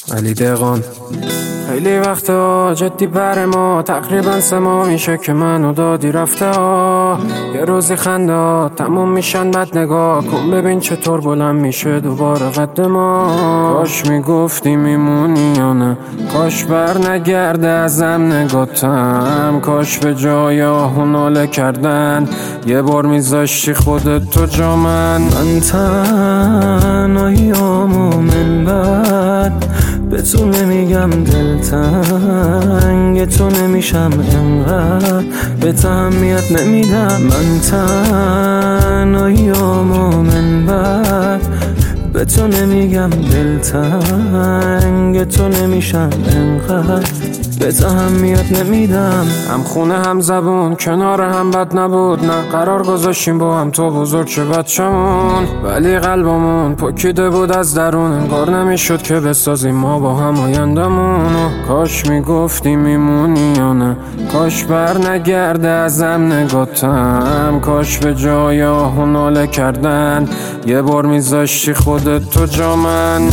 علی دقان خیلی وقتا جدی بر ما تقریبا 3 ماه میشه که منو دادی رفته ها. یه روزی خنده تموم میشن بد نگاه کن ببین چطور بلند میشه دوباره قد ما. کاش میگفتی میمونی یا نه، کاش بر نگرده ازم نگاتم، کاش به جای آهو ناله کردن یه بار میذاشتی خودت تو جا من تنهاییامو من بعد به تو نمیگم دلتنگ تو نمیشم انقدر به اهمیت نمیدم. من تنهاییامو من بعد به تو نمیگم دلتنگ تو نمیشم انقدر به اهمیت نمیدم. هم خونه هم زبون کنار هم بد نبود، نه قرار گذاشتیم با هم تو بزرگ چه بچمون، ولی قلبمون پکیده بود از درون، انگار نمیشد که بسازیم ما با هم آیندمون. کاش میگفتی میمونی یا نه، کاش بر نگرده ازم نگاتم، کاش به جای آهو ناله کردن یه بار میذاشتی خودت تو جا من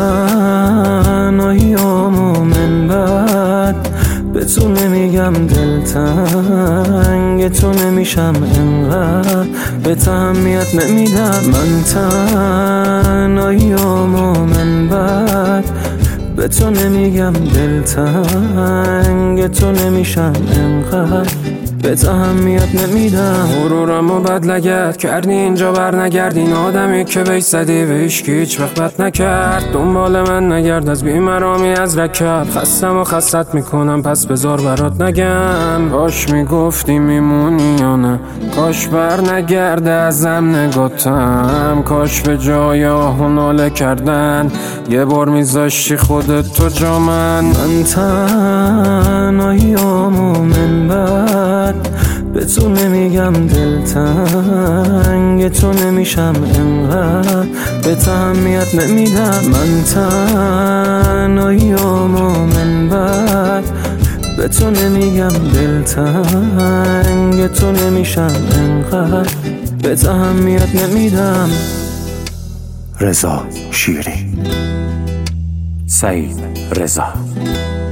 تنهاییامو من بعد به تو نمیگم دلتنگ تو نمیشم انقدر به اهمیت نمیدم. من تنهاییامو من بعد به تو نمیگم دلتنگ تو نمیشم انقدر به اهمیت نمیدم. غرورمو بد لگد کردی اینجا بر نگردی، این آدمی که بهش زدی به هیچ وقت بد نکرد. دنبال من نگرد از بیمرامی از رکب، خستم و خستت میکنم پس بذار برات نگم. کاش میگفتی میمونی یا نه، کاش بر نگرده ازم نگاتم، کاش به جای آهو ناله کردن یه بار میذاشتی خودت تو جا من تنهاییامو من بعد به تو نمیگم دلتنگ تو نمیشم انقدر به اهمیت نمیدم. من تنهاییامو من بعد به تو نمیگم دلتنگ تو نمیشم انقدر به اهمیت نمیدم. رضا شیری، سعید رضا.